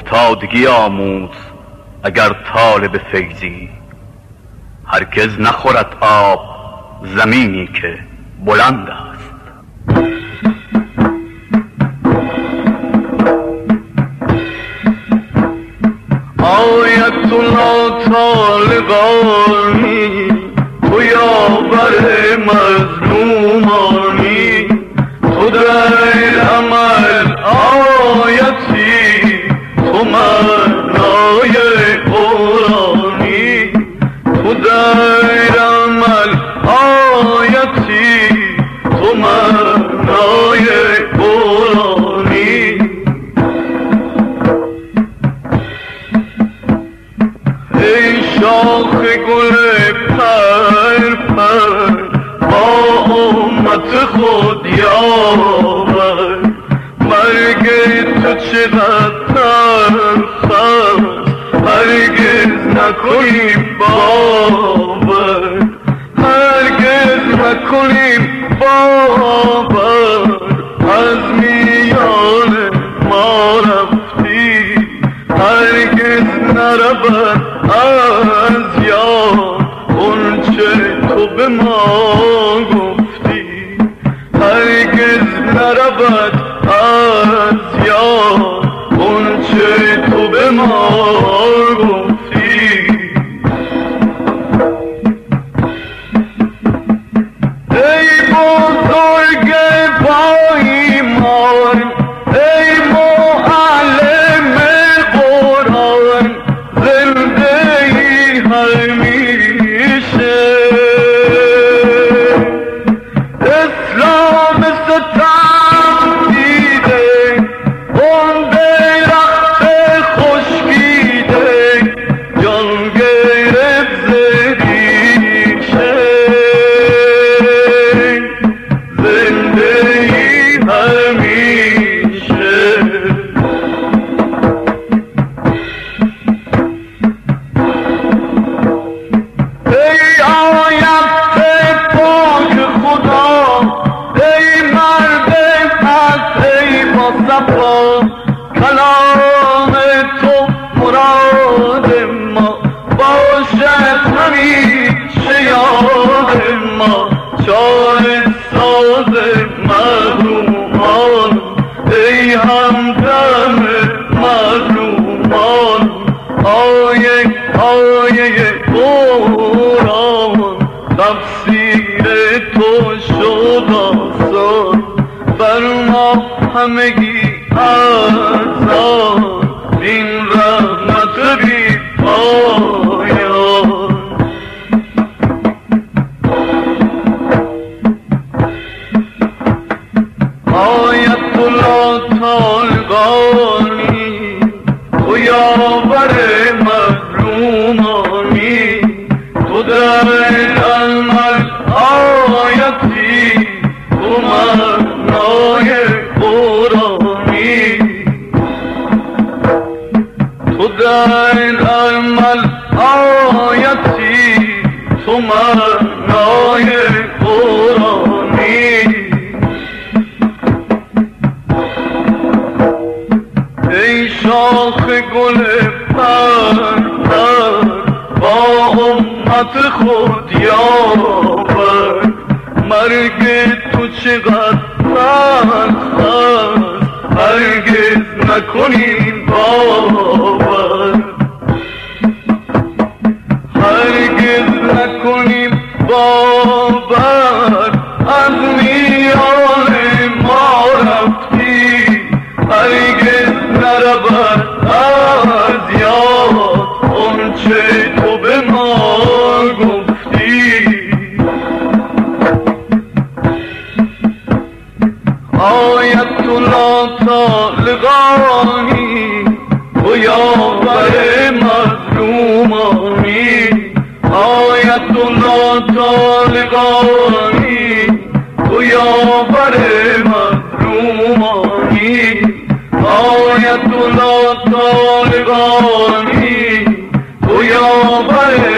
افتادگی آموز اگر طالب فیضی. هرگز نخورد آب زمینی که بلند است. آیت الله طالقانی تو یاور مظلومانی، تو در عمل آیتی، تو معنای قرآنی، تو در عمل آیتی، تو معنای قرآنی. ای شاخ گل پر پر با امت خود یاور، مرگ تو چقدر تلخ است هرگز نکنیم باور، هرگز نکنیم باور. از میان ما رفتی هرگز نرود از یاد اونچه تو به ما گفتی، هرگز نرود از یاد اونچه تو به ما گفتی. ای بزرگ با ایمان، ای معلم قرآن، زنده ای همیشه. اسلام ستم دیده اون درخت خشکیده، جان گرفت ز ریشه. زنده ای همیشه. ای آیت پاک خدا، ای مرد حق، ای با صفا، کلام تو مراد ما باشد همیشه یاد ما. شاهد ساز محرومان، ای همدم مظلومان، آیه آیه قرآن تفسیر تو شد آسان بر ما همگی ارزان، این رحمت بی پایان. آیت الله طالقانی تو یاور مظلومانی، تو در عمل آیتی، تو معنای قرآنی، تو در عمل آیتی، تو معنای قرآنی. ای شاخ گل پر پر با امت خود یاور، مرگ تو چقدر تلخ است هرگز نکنیم باور، هرگز نکنیم باور. از میان ما رفتی هرگز نرود از یاد اونچه تو به ما گفتی. آیت الله طالقانی تو یاور مظلومانی، آیت الله طالقانی تو یاور مظلومانی، آیت الله طالقانی تو یاور